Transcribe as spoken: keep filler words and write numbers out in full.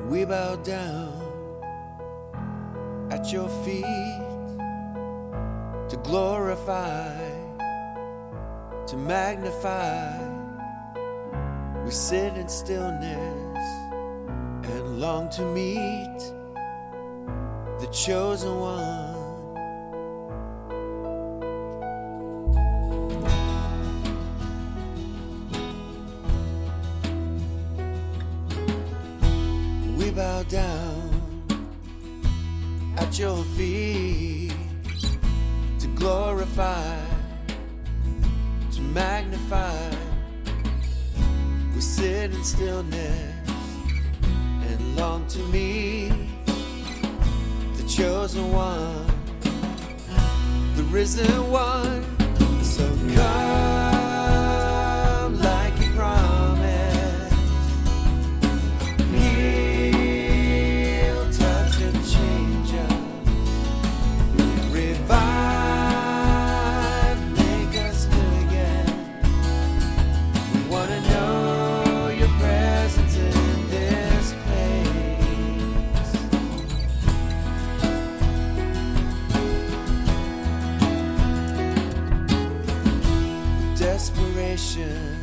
We bow down at your feet to glorify, to magnify. We sit in stillness and long to meet the chosen one. We bow down at your feet to glorify, to magnify. We sit in stillness and long to meet the chosen one, the risen one. So come like you promised. Heal, touch and change us. Revive, make us new again. We want to know your presence in this place. Desperation